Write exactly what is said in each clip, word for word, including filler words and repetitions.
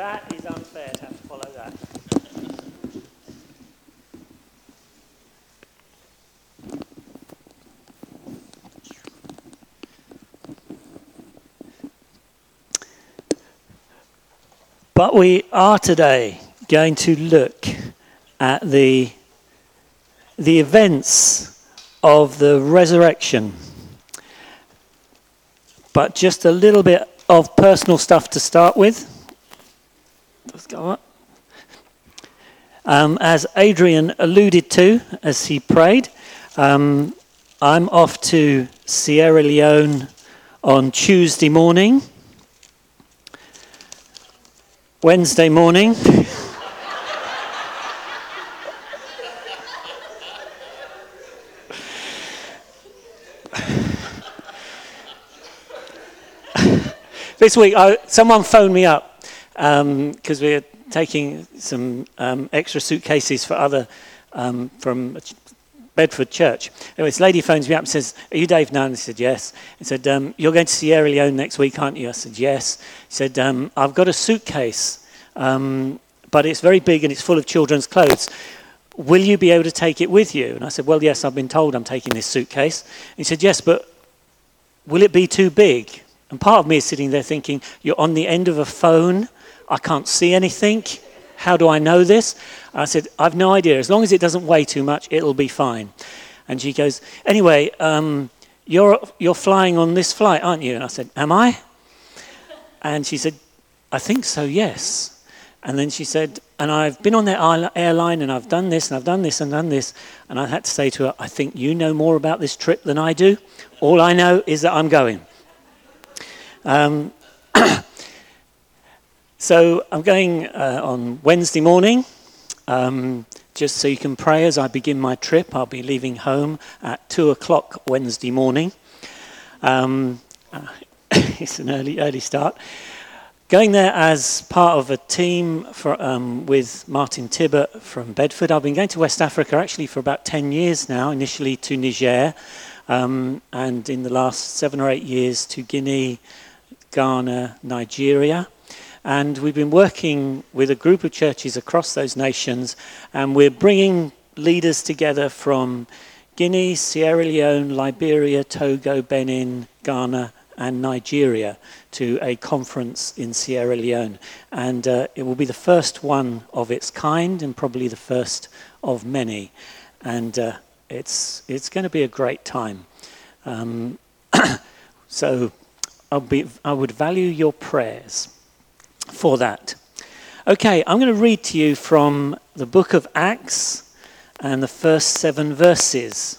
That is unfair to have to follow that. But we are today going to look at the, the events of the resurrection. But just a little bit of personal stuff to start with. Let's go up. Um, as Adrian alluded to as he prayed, um, I'm off to Sierra Leone on Tuesday morning. Wednesday morning. This week, I, someone phoned me up because um, we're taking some um, extra suitcases for other um, from Bedford Church. Anyway, this lady phones me up and says, "Are you Dave Nunn?" I said, "Yes." He said, um, "You're going to Sierra Leone next week, aren't you?" I said, "Yes." He said, um, "I've got a suitcase, um, but it's very big and it's full of children's clothes. Will you be able to take it with you?" And I said, "Well, yes, I've been told I'm taking this suitcase." And he said, "Yes, but will it be too big?" And part of me is sitting there thinking, you're on the end of a phone, I can't see anything, how do I know this? I said, "I've no idea, as long as it doesn't weigh too much, it'll be fine." And she goes, "Anyway, um, you're you're flying on this flight, aren't you?" And I said, "Am I?" And she said, "I think so, yes." And then she said, "And I've been on that airline and I've done this and I've done this and done this." And I had to say to her, "I think you know more about this trip than I do. All I know is that I'm going." Um, so I'm going uh, on Wednesday morning, um, just so you can pray as I begin my trip. I'll be leaving home at two o'clock Wednesday morning. Um, uh, it's an early, early start. Going there as part of a team for, um, with Martin Tibbert from Bedford. I've been going to West Africa actually for about ten years now, initially to Niger, um, and in the last seven or eight years to Guinea, Ghana, Nigeria. And we've been working with a group of churches across those nations, and we're bringing leaders together from Guinea, Sierra Leone, Liberia, Togo, Benin, Ghana, and Nigeria to a conference in Sierra Leone. And uh, it will be the first one of its kind and probably the first of many. And uh, it's it's going to be a great time. Um, so I'll be, I would value your prayers for that. Okay, I'm going to read to you from the book of Acts and the first seven verses.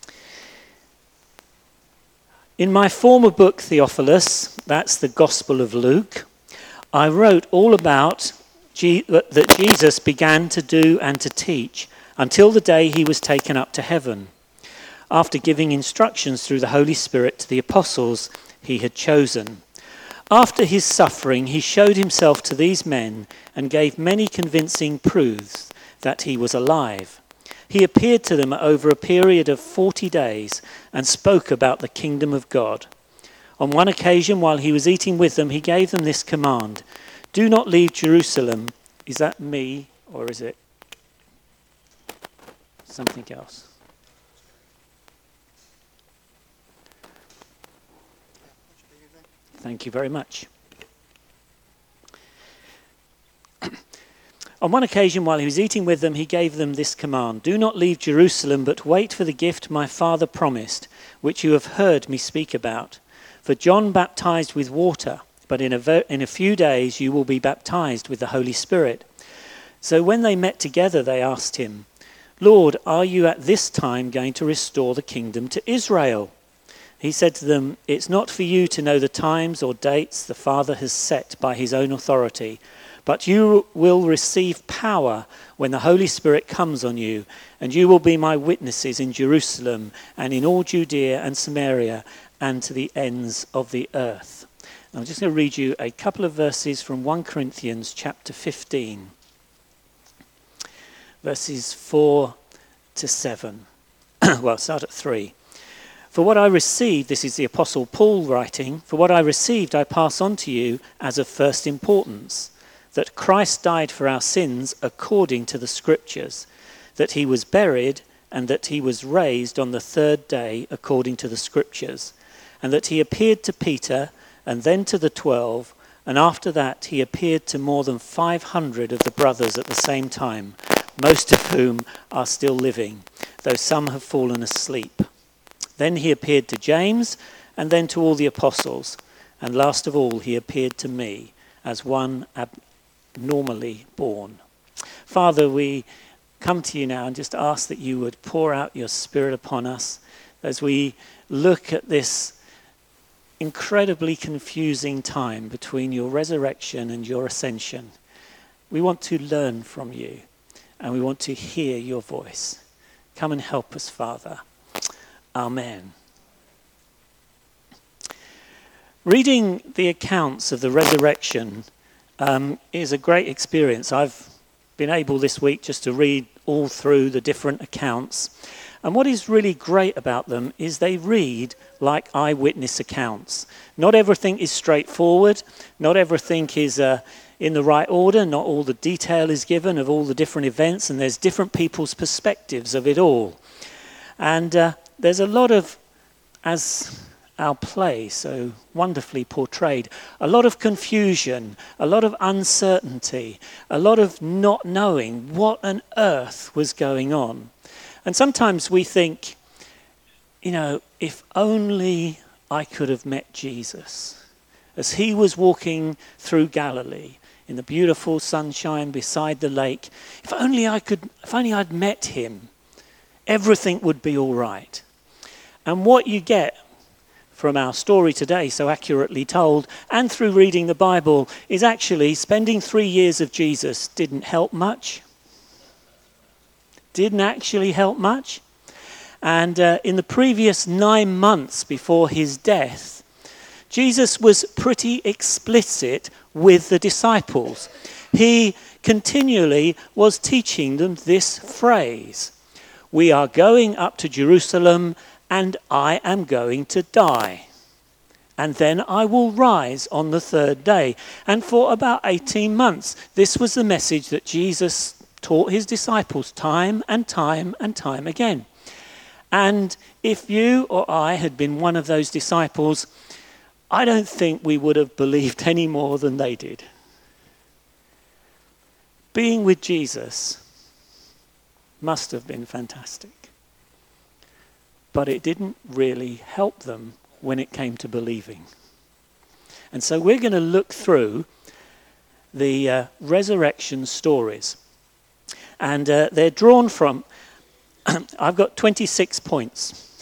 "In my former book, Theophilus," that's the Gospel of Luke, "I wrote all about G- that Jesus began to do and to teach until the day he was taken up to heaven, after giving instructions through the Holy Spirit to the apostles he had chosen. After his suffering, he showed himself to these men and gave many convincing proofs that he was alive. He appeared to them over a period of forty days and spoke about the kingdom of God. On one occasion, while he was eating with them, he gave them this command: 'Do not leave Jerusalem.'" Is that me or is it something else? Thank you very much. "On one occasion, while he was eating with them, he gave them this command: 'Do not leave Jerusalem, but wait for the gift my Father promised, which you have heard me speak about. For John baptized with water, but in a, ver- in a few days you will be baptized with the Holy Spirit.' So when they met together, they asked him, 'Lord, are you at this time going to restore the kingdom to Israel?' He said to them, 'It's not for you to know the times or dates the Father has set by his own authority, but you will receive power when the Holy Spirit comes on you, and you will be my witnesses in Jerusalem and in all Judea and Samaria and to the ends of the earth.'" I'm just going to read you a couple of verses from First Corinthians chapter fifteen, verses four to seven. Well, start at three. "For what I received," this is the Apostle Paul writing, "for what I received I pass on to you as of first importance, that Christ died for our sins according to the Scriptures, that he was buried, and that he was raised on the third day according to the Scriptures, and that he appeared to Peter and then to the twelve, and after that he appeared to more than five hundred of the brothers at the same time, most of whom are still living, though some have fallen asleep. Then he appeared to James, and then to all the apostles, and last of all he appeared to me as one abnormally born. Father, we come to you now and just ask that you would pour out your Spirit upon us as we look at this incredibly confusing time between your resurrection and your ascension. We want to learn from you and we want to hear your voice. Come and help us, Father. Amen. Reading the accounts of the resurrection um, is a great experience. I've been able this week just to read all through the different accounts. And what is really great about them is they read like eyewitness accounts. Not everything is straightforward. Not everything is uh, in the right order. Not all the detail is given of all the different events. And there's different people's perspectives of it all. And uh, there's a lot of, as our play so wonderfully portrayed, a lot of confusion, a lot of uncertainty, a lot of not knowing what on earth was going on. And sometimes we think, you know, if only I could have met Jesus as he was walking through Galilee in the beautiful sunshine beside the lake. If only I could, if only I'd met him, everything would be all right. And what you get from our story today, so accurately told, and through reading the Bible, is actually spending three years of Jesus didn't help much. Didn't actually help much. And uh, in the previous nine months before his death, Jesus was pretty explicit with the disciples. He continually was teaching them this phrase: "We are going up to Jerusalem, and I am going to die. And then I will rise on the third day." And for about eighteen months, this was the message that Jesus taught his disciples time and time and time again. And if you or I had been one of those disciples, I don't think we would have believed any more than they did. Being with Jesus must have been fantastic. But it didn't really help them when it came to believing. And so we're going to look through the uh, resurrection stories. And uh, they're drawn from, I've got twenty-six points.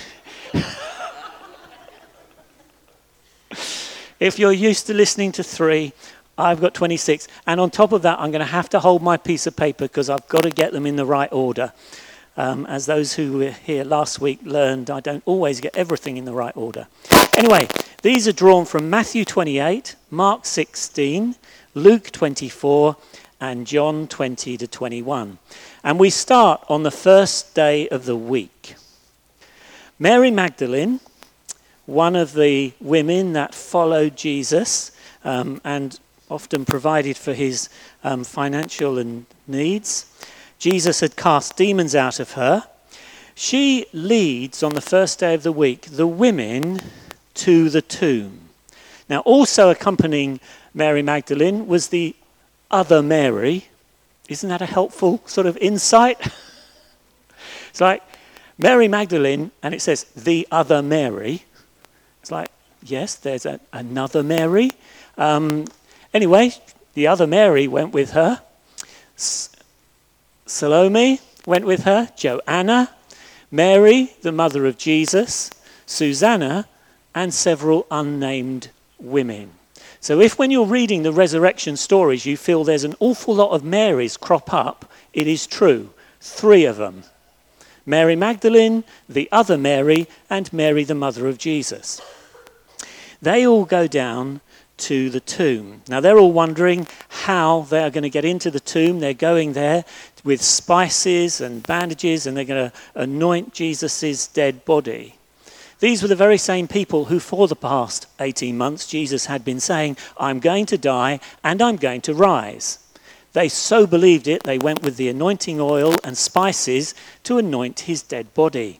If you're used to listening to three, I've got twenty-six. And on top of that, I'm going to have to hold my piece of paper because I've got to get them in the right order. Um, as those who were here last week learned, I don't always get everything in the right order. Anyway, these are drawn from Matthew twenty-eight, Mark sixteen, Luke twenty-four, and John twenty to twenty-one. And we start on the first day of the week. Mary Magdalene, one of the women that followed Jesus um, and often provided for his um, financial and needs. Jesus had cast demons out of her. She leads on the first day of the week the women to the tomb. Now, also accompanying Mary Magdalene was the other Mary. Isn't that a helpful sort of insight? It's like Mary Magdalene, and it says the other Mary. It's like, yes, there's a, another Mary. Um, anyway, the other Mary went with her. S- Salome went with her. Joanna, Mary, the mother of Jesus, Susanna, and several unnamed women. So if when you're reading the resurrection stories you feel there's an awful lot of Marys crop up, it is true. Three of them. Mary Magdalene, the other Mary, and Mary the mother of Jesus. They all go down to the tomb. Now they're all wondering how they're going to get into the tomb. They're going there with spices and bandages and they're going to anoint Jesus' dead body. These were the very same people who for the past eighteen months Jesus had been saying, I'm going to die and I'm going to rise. They so believed it, they went with the anointing oil and spices to anoint his dead body.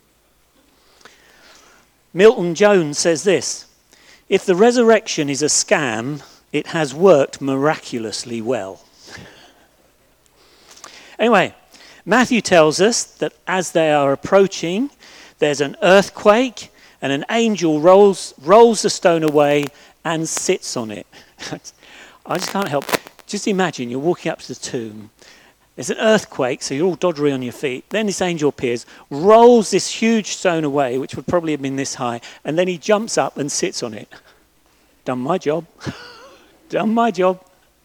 Milton Jones says this, if the resurrection is a scam, it has worked miraculously well. Anyway, Matthew tells us that as they are approaching, there's an earthquake and an angel rolls rolls the stone away and sits on it. I just can't help. Just imagine you're walking up to the tomb. There's an earthquake, so you're all doddery on your feet. Then this angel appears, rolls this huge stone away, which would probably have been this high, and then he jumps up and sits on it. Done my job. Done my job.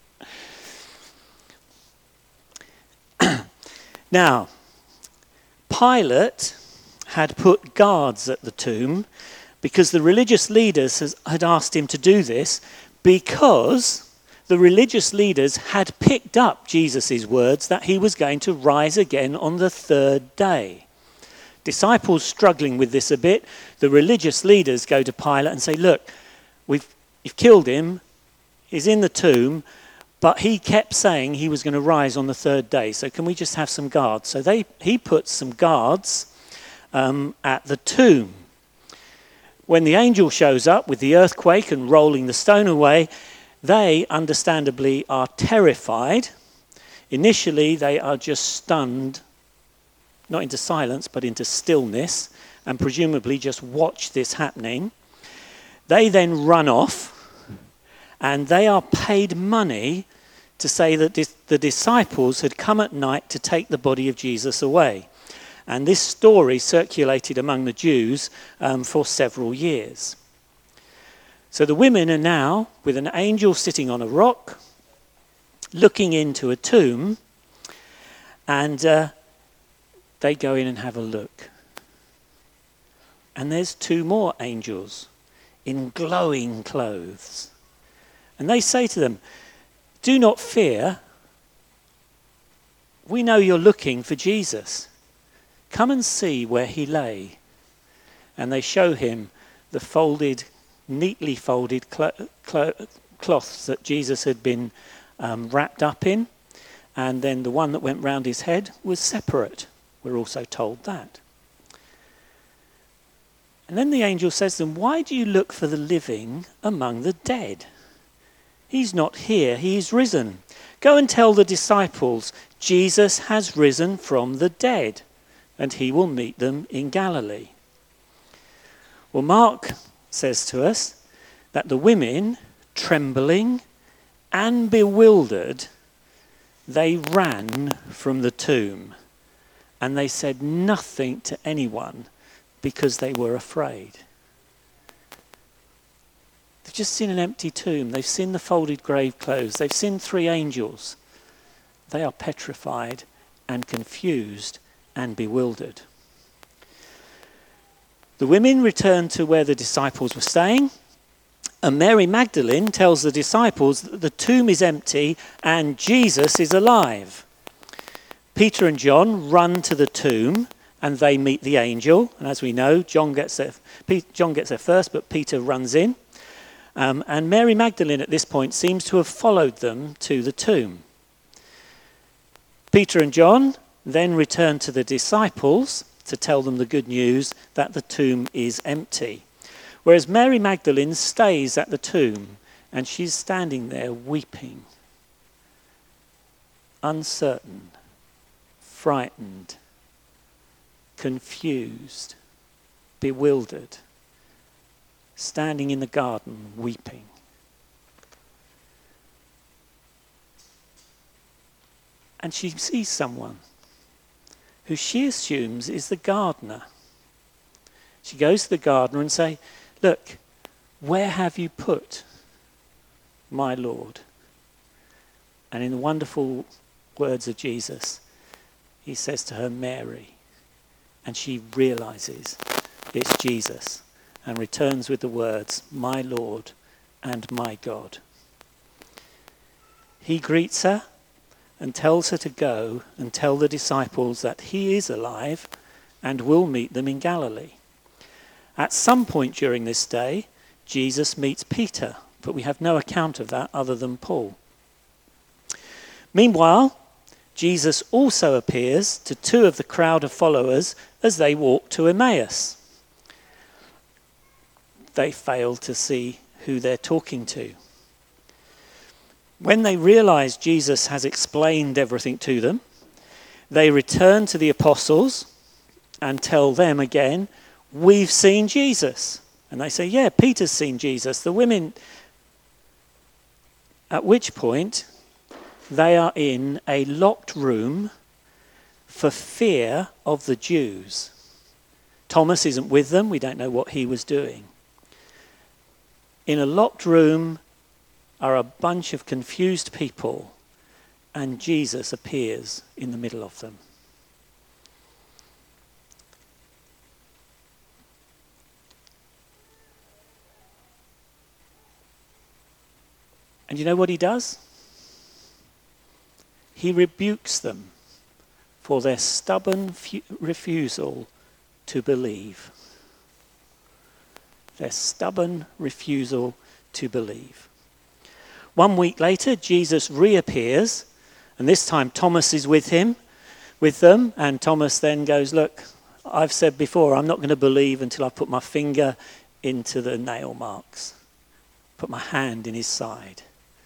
Now, Pilate had put guards at the tomb because the religious leaders has, had asked him to do this because the religious leaders had picked up Jesus' words that he was going to rise again on the third day. Disciples struggling with this a bit, the religious leaders go to Pilate and say, look, we've you've killed him, he's in the tomb, but he kept saying he was going to rise on the third day, so can we just have some guards? So they he put some guards um, at the tomb. When the angel shows up with the earthquake and rolling the stone away, they understandably are terrified. Initially, they are just stunned, not into silence, but into stillness, and presumably just watch this happening. They then run off, and they are paid money to say that the disciples had come at night to take the body of Jesus away. And this story circulated among the Jews um, for several years. So the women are now with an angel sitting on a rock, looking into a tomb, and uh, they go in and have a look. And there's two more angels in glowing clothes. And they say to them, do not fear. We know you're looking for Jesus. Come and see where he lay. And they show him the folded, neatly folded cl- cl- cloths that Jesus had been um, wrapped up in. And then the one that went round his head was separate. We're also told that. And then the angel says to them, why do you look for the living among the dead? He's not here, he is risen. Go and tell the disciples, Jesus has risen from the dead, and he will meet them in Galilee. Well, Mark says to us that the women, trembling and bewildered, they ran from the tomb, and they said nothing to anyone because they were afraid. They've just seen an empty tomb. They've seen the folded grave clothes. They've seen three angels. They are petrified and confused and bewildered. The women return to where the disciples were staying, and Mary Magdalene tells the disciples that the tomb is empty and Jesus is alive. Peter and John run to the tomb and they meet the angel. And as we know, John gets there, John gets there first, but Peter runs in. Um, and Mary Magdalene at this point seems to have followed them to the tomb. Peter and John then return to the disciples to tell them the good news that the tomb is empty. Whereas Mary Magdalene stays at the tomb and she's standing there weeping, uncertain, frightened, confused, bewildered, standing in the garden weeping. And she sees someone who she assumes is the gardener. She goes to the gardener and says, look, where have you put my Lord? And in the wonderful words of Jesus, he says to her, Mary. And she realizes it's Jesus and returns with the words, my Lord and my God. He greets her and tells her to go and tell the disciples that he is alive and will meet them in Galilee. At some point during this day, Jesus meets Peter, but we have no account of that other than Paul. Meanwhile, Jesus also appears to two of the crowd of followers as they walk to Emmaus. They fail to see who they're talking to. When they realize Jesus has explained everything to them, they return to the apostles and tell them again, we've seen Jesus. And they say, yeah, Peter's seen Jesus. The women, at which point they are in a locked room for fear of the Jews. Thomas isn't with them. We don't know what he was doing. In a locked room are a bunch of confused people, and Jesus appears in the middle of them. And you know what he does? He rebukes them for their stubborn fu- refusal to believe. Their stubborn refusal to believe. One week later, Jesus reappears, and this time Thomas is with him, with them, and Thomas then goes, look, I've said before, I'm not going to believe until I put my finger into the nail marks, put my hand in his side.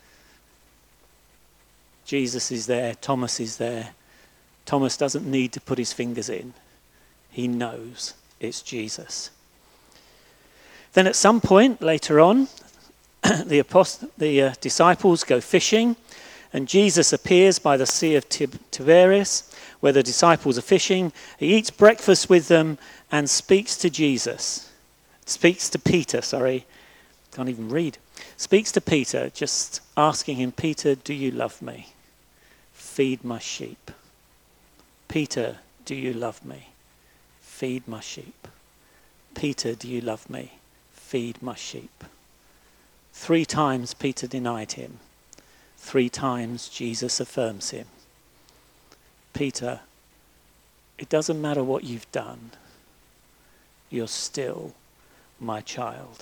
Jesus is there, Thomas is there. Thomas doesn't need to put his fingers in. He knows it's Jesus. Then at some point later on, the, apost- the uh, disciples go fishing, and Jesus appears by the Sea of Tib- Tiberias, where the disciples are fishing. He eats breakfast with them and speaks to Jesus. Speaks to Peter, sorry. Can't even read. Speaks to Peter, just asking him, Peter, do you love me? Feed my sheep. Peter, do you love me? Feed my sheep. Peter, do you love me? Feed my sheep. Three times Peter denied him. Three times Jesus affirms him. Peter, it doesn't matter what you've done. You're still my child.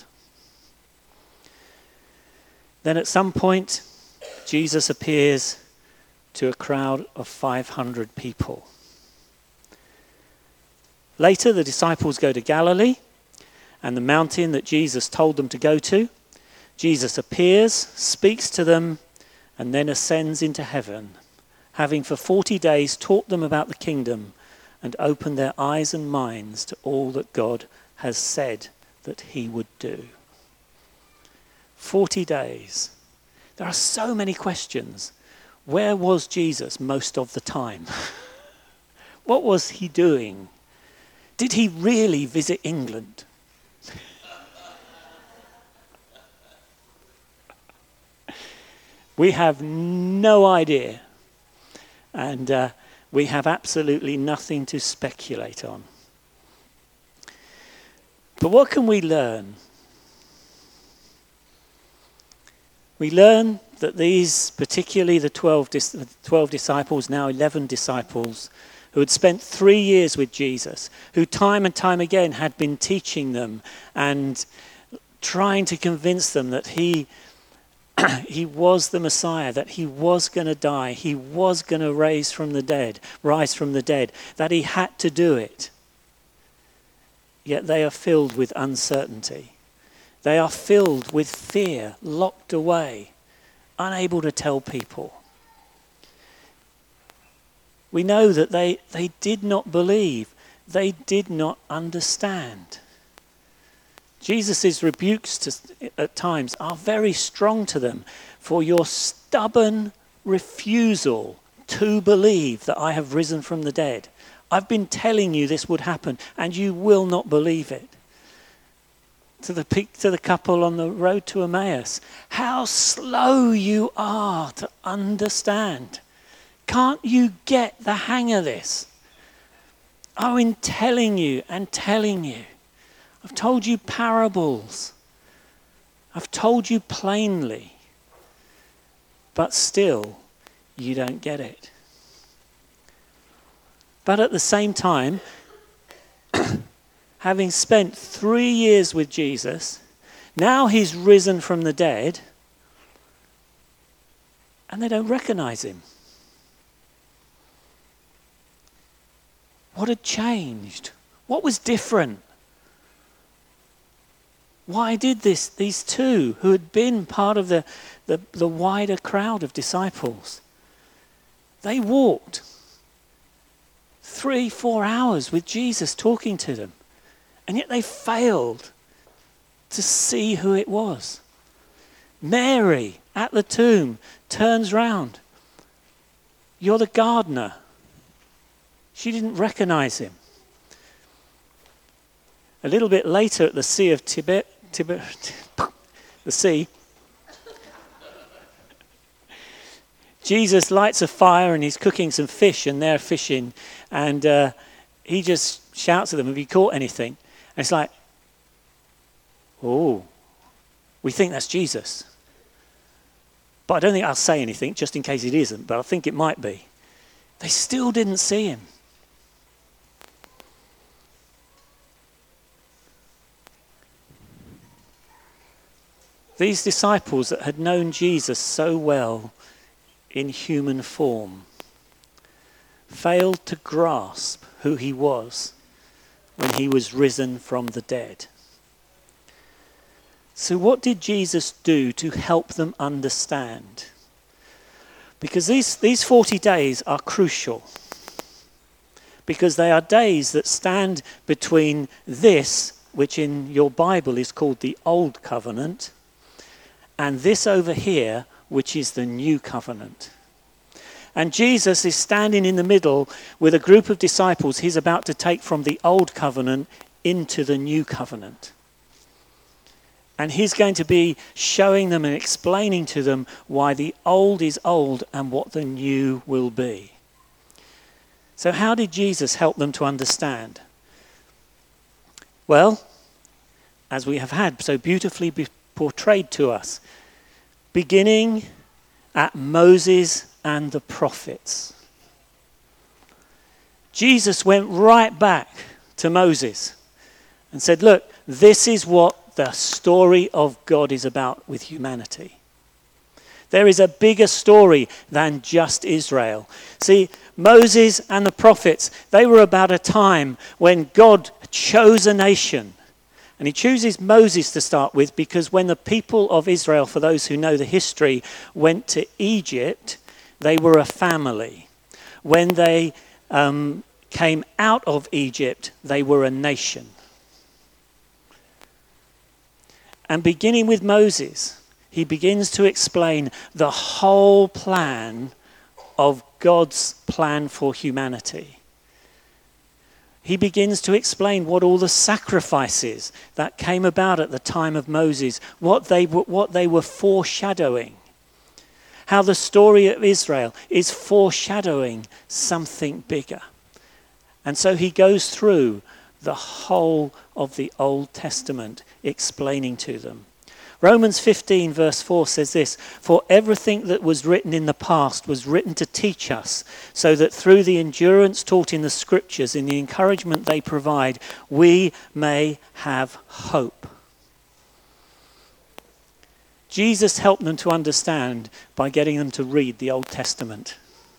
Then at some point, Jesus appears to a crowd of five hundred people. Later, the disciples go to Galilee and the mountain that Jesus told them to go to. Jesus appears, speaks to them, and then ascends into heaven, having for forty days taught them about the kingdom and opened their eyes and minds to all that God has said that he would do. Forty days. There are so many questions. Where was Jesus most of the time? What was he doing? Did he really visit England? We have no idea. And uh, we have absolutely nothing to speculate on. But what can we learn? We learn that these, particularly the twelve, dis- twelve disciples, now eleven disciples, who had spent three years with Jesus, who time and time again had been teaching them and trying to convince them that he, he was the Messiah, that he was going to die, he was going to raise from the dead, rise from the dead, that he had to do it. Yet they are filled with uncertainty. They are filled with fear, locked away, unable to tell people. We know that they, they did not believe. They did not understand. Jesus' rebukes to, at times are very strong to them for your stubborn refusal to believe that I have risen from the dead. I've been telling you this would happen and you will not believe it. To the to the couple on the road to Emmaus, how slow you are to understand. Can't you get the hang of this? Oh, in telling you and telling you. I've told you parables. I've told you plainly. But still, you don't get it. But at the same time, having spent three years with Jesus, now he's risen from the dead, and they don't recognize him. What had changed? What was different? Why did this, these two who had been part of the, the, the wider crowd of disciples, they walked three, four hours with Jesus talking to them, and yet they failed to see who it was. Mary at the tomb turns round. You're the gardener. She didn't recognize him. A little bit later at the Sea of Tibet, Tibet the sea, Jesus lights a fire and he's cooking some fish and they're fishing, and uh, he just shouts at them, have you caught anything? And it's like, oh, we think that's Jesus. But I don't think I'll say anything just in case it isn't, but I think it might be. They still didn't see him. These disciples that had known Jesus so well in human form failed to grasp who he was when he was risen from the dead. So what did Jesus do to help them understand? Because these, these forty days are crucial. Because they are days that stand between this, which in your Bible is called the Old Covenant, and this over here, which is the New Covenant. And Jesus is standing in the middle with a group of disciples he's about to take from the Old Covenant into the New Covenant. And he's going to be showing them and explaining to them why the old is old and what the new will be. So how did Jesus help them to understand? Well, as we have had so beautifully be portrayed to us, beginning at Moses and the prophets. Jesus went right back to Moses and said, look, this is what the story of God is about with humanity. There is a bigger story than just Israel. See, Moses and the prophets, they were about a time when God chose a nation. And he chooses Moses to start with because when the people of Israel, for those who know the history, went to Egypt, they were a family. When they um, came out of Egypt, they were a nation. And beginning with Moses, he begins to explain the whole plan of God's plan for humanity. He begins to explain what all the sacrifices that came about at the time of Moses, what they were, what they were foreshadowing. How the story of Israel is foreshadowing something bigger. And so he goes through the whole of the Old Testament, explaining to them. Romans fifteen verse four says this, for everything that was written in the past was written to teach us, so that through the endurance taught in the scriptures, in the encouragement they provide, we may have hope. Jesus helped them to understand by getting them to read the Old Testament.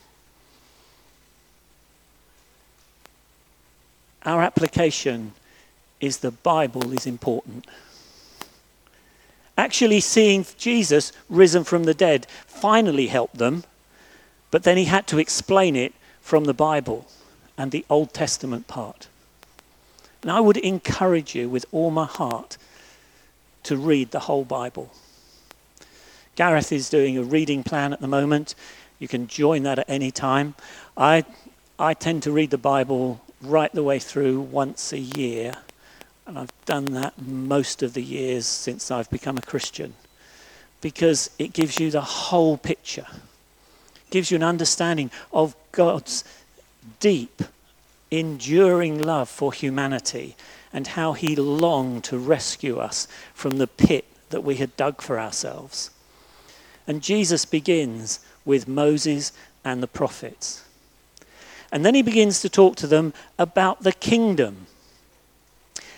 Our application is the Bible is important. Actually seeing Jesus risen from the dead finally helped them, but then he had to explain it from the Bible and the Old Testament part. And I would encourage you with all my heart to read the whole Bible. Gareth is doing a reading plan at the moment. You can join that at any time. I, I tend to read the Bible right the way through once a year. And I've done that most of the years since I've become a Christian, because it gives you the whole picture. It gives you an understanding of God's deep, enduring love for humanity and how he longed to rescue us from the pit that we had dug for ourselves. And Jesus begins with Moses and the prophets. And then he begins to talk to them about the kingdom.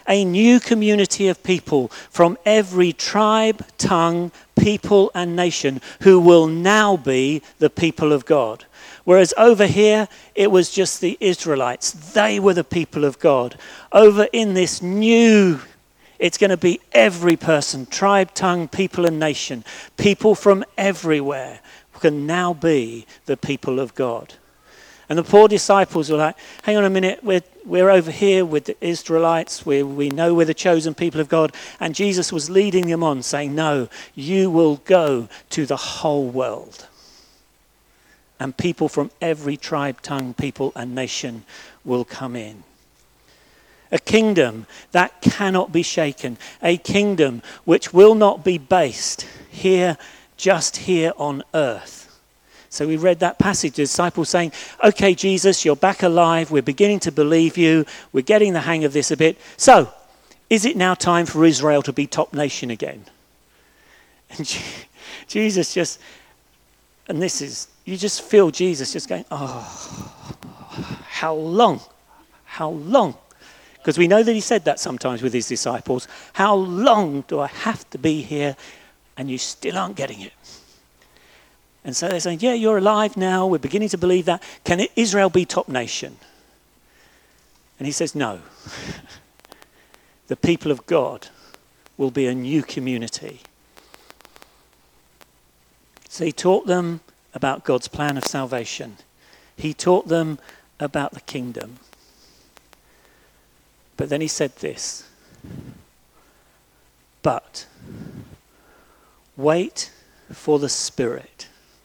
A new community of people from every tribe, tongue, people and nation who will now be the people of God. Whereas over here, it was just the Israelites. They were the people of God. Over in this new, it's going to be every person, tribe, tongue, people and nation. People from everywhere can now be the people of God. And the poor disciples were like, hang on a minute, we're, we're over here with the Israelites, we, we know we're the chosen people of God. And Jesus was leading them on, saying, no, you will go to the whole world. And people from every tribe, tongue, people and nation will come in. A kingdom that cannot be shaken. A kingdom which will not be based here, just here on earth. So we read that passage, the disciples saying, okay, Jesus, you're back alive. We're beginning to believe you. We're getting the hang of this a bit. So, is it now time for Israel to be top nation again? And Jesus just, and this is, you just feel Jesus just going, oh, how long? How long? Because we know that he said that sometimes with his disciples. How long do I have to be here and you still aren't getting it? And so they're saying, yeah, you're alive now. We're beginning to believe that. Can Israel be top nation? And he says, no. The people of God will be a new community. So he taught them about God's plan of salvation. He taught them about the kingdom. But then he said this. But wait for the Spirit.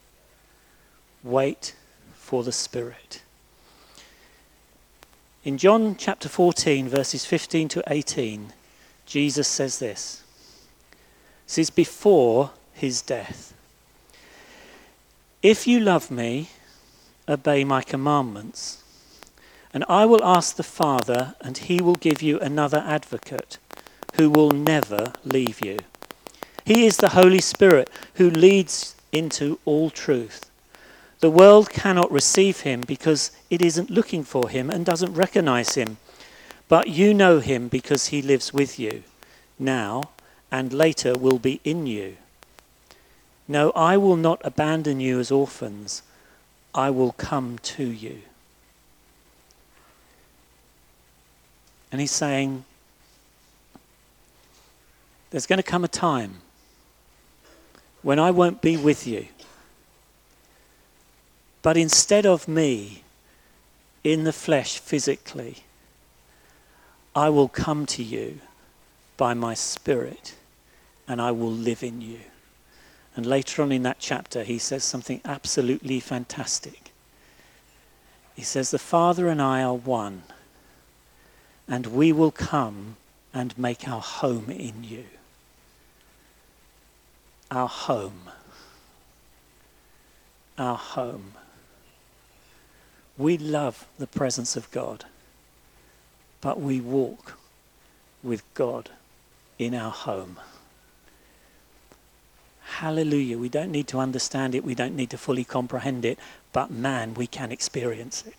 Wait for the Spirit. In John chapter fourteen, verses fifteen to eighteen, Jesus says this. This is before his death. If you love me, obey my commandments, and I will ask the Father, and he will give you another advocate who will never leave you. He is the Holy Spirit who leads into all truth. The world cannot receive him because it isn't looking for him and doesn't recognize him. But you know him because he lives with you now and later will be in you. No, I will not abandon you as orphans. I will come to you. And he's saying, there's going to come a time when I won't be with you. But instead of me in the flesh physically, I will come to you by my Spirit and I will live in you. And later on in that chapter, he says something absolutely fantastic. He says, the Father and I are one, and we will come and make our home in you. Our home. Our home. We love the presence of God, but we walk with God in our home. Hallelujah. We don't need to understand it. We don't need to fully comprehend it. But man, we can experience it.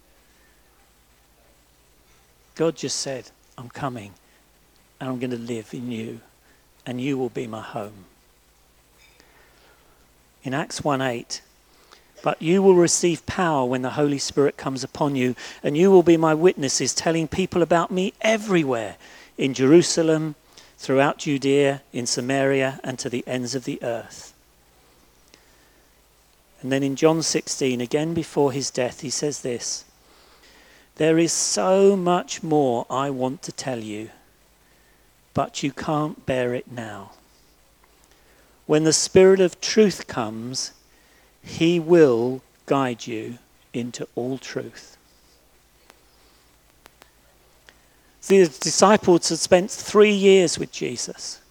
God just said, I'm coming and I'm going to live in you and you will be my home. In Acts one eight, but you will receive power when the Holy Spirit comes upon you, and you will be my witnesses, telling people about me everywhere, in Jerusalem, throughout Judea, in Samaria, and to the ends of the earth. And then in John sixteen, again before his death, he says this, there is so much more I want to tell you, but you can't bear it now. When the Spirit of truth comes, he will guide you into all truth. See, the disciples had spent three years with Jesus.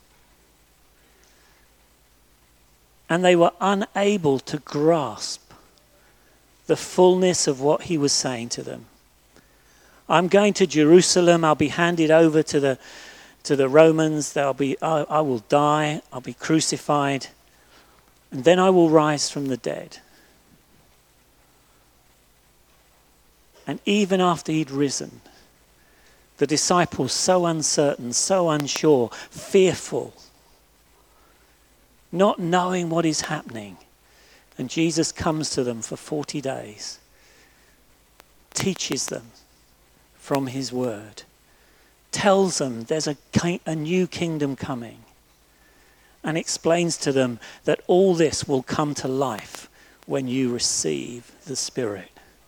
And they were unable to grasp the fullness of what he was saying to them. I'm going to Jerusalem. I'll be handed over to the to the Romans. They'll be. I, I will die. I'll be crucified. And then I will rise from the dead. And even after he'd risen, The disciples so uncertain, so unsure, fearful, not knowing what is happening. And Jesus comes to them for forty days, teaches them from his word, tells them there's a, a new kingdom coming, and explains to them that all this will come to life when you receive the Spirit.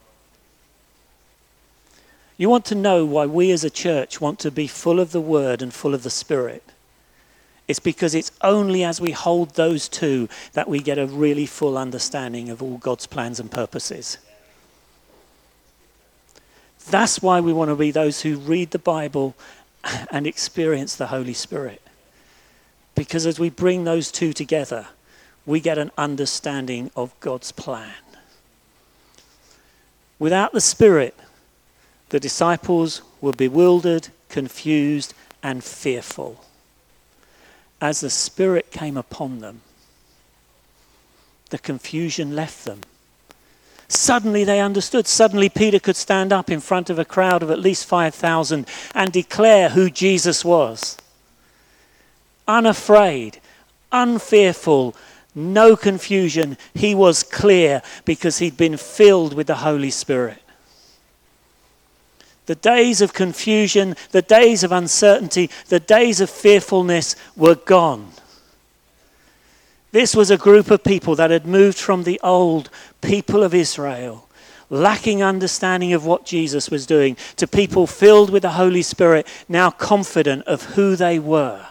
You want to know why we as a church want to be full of the Word and full of the Spirit? It's because it's only as we hold those two that we get a really full understanding of all God's plans and purposes. That's why we want to be those who read the Bible and experience the Holy Spirit. Because as we bring those two together, we get an understanding of God's plan. Without the Spirit, the disciples were bewildered, confused, and fearful. As the Spirit came upon them, the confusion left them. Suddenly they understood. Suddenly Peter could stand up in front of a crowd of at least five thousand and declare who Jesus was. Unafraid, unfearful, no confusion. He was clear because he'd been filled with the Holy Spirit. The days of confusion, the days of uncertainty, the days of fearfulness were gone. This was a group of people that had moved from the old people of Israel, lacking understanding of what Jesus was doing, to people filled with the Holy Spirit, now confident of who they were.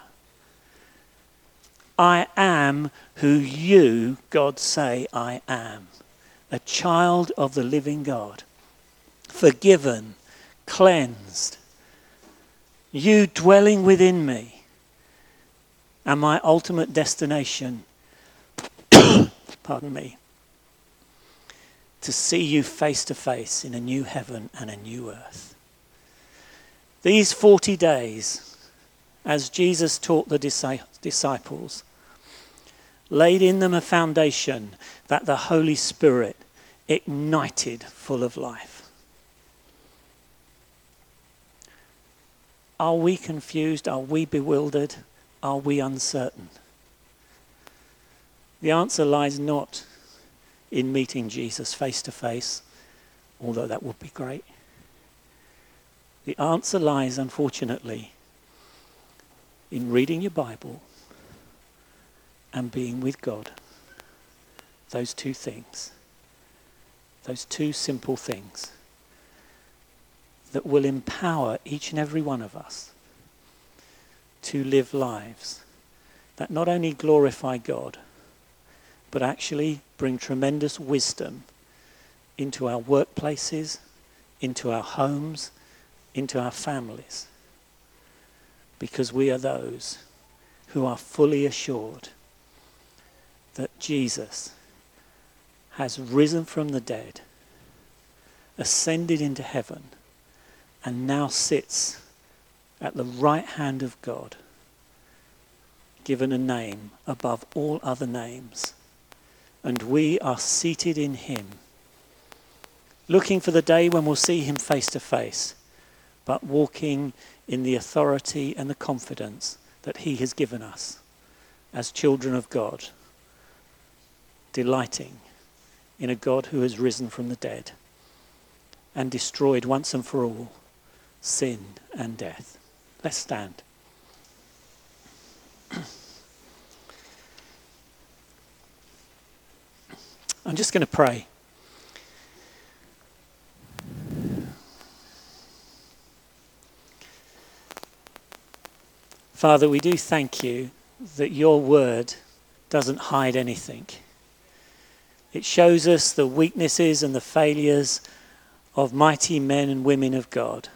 I am who you, God, say I am. A child of the living God. Forgiven, cleansed. You dwelling within me. And my ultimate destination, pardon me, to see you face to face in a new heaven and a new earth. These forty days, as Jesus taught the disciples, laid in them a foundation that the Holy Spirit ignited full of life. Are we confused? Are we bewildered? Are we uncertain? The answer lies not in meeting Jesus face to face, although that would be great. The answer lies, unfortunately, in reading your Bible and being with God. Those two things. Those two simple things that will empower each and every one of us to live lives that not only glorify God, but actually bring tremendous wisdom into our workplaces, into our homes, into our families. Because we are those who are fully assured that Jesus has risen from the dead, ascended into heaven, and now sits at the right hand of God, given a name above all other names. And we are seated in him, looking for the day when we'll see him face to face, but walking in the authority and the confidence that he has given us as children of God, delighting in a God who has risen from the dead and destroyed once and for all sin and death. Let's stand. I'm just going to pray. Father, we do thank you that your word doesn't hide anything. It shows us the weaknesses and the failures of mighty men and women of God.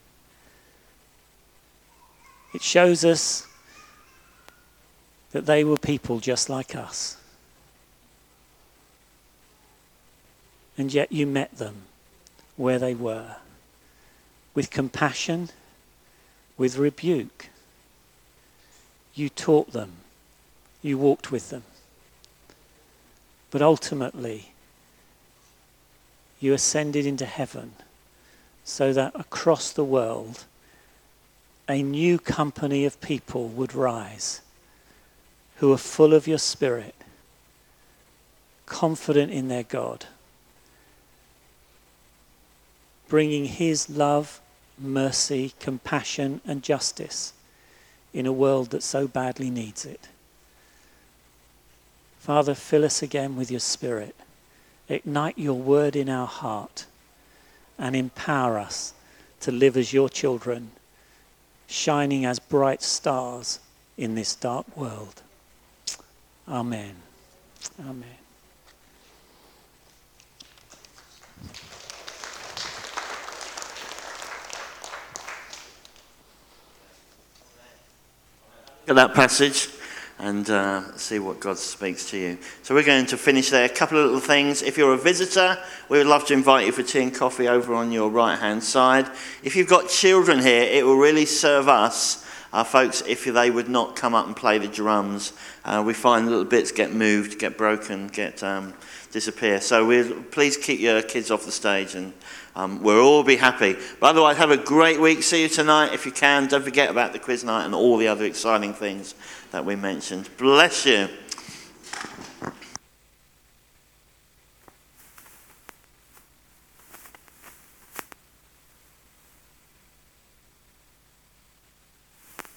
It shows us that they were people just like us. And yet you met them where they were, with compassion, with rebuke. You taught them, you walked with them. But ultimately, you ascended into heaven so that across the world a new company of people would rise who are full of your Spirit, confident in their God, bringing his love, mercy, compassion, and justice in a world that so badly needs it. Father, fill us again with your Spirit. Ignite your word in our heart and empower us to live as your children, shining as bright stars in this dark world. Amen. Amen. At that passage and uh, see what God speaks to you. So we're going to finish there. A couple of little things. If you're a visitor, we would love to invite you for tea and coffee over on your right hand side. If you've got children here, it will really serve us, our folks, if they would not come up and play the drums. Uh, we find little bits get moved, get broken, get um, disappear. So we'll, please keep your kids off the stage and Um, we'll all be happy. But otherwise, have a great week. See you tonight if you can. Don't forget about the quiz night and all the other exciting things that we mentioned. Bless you.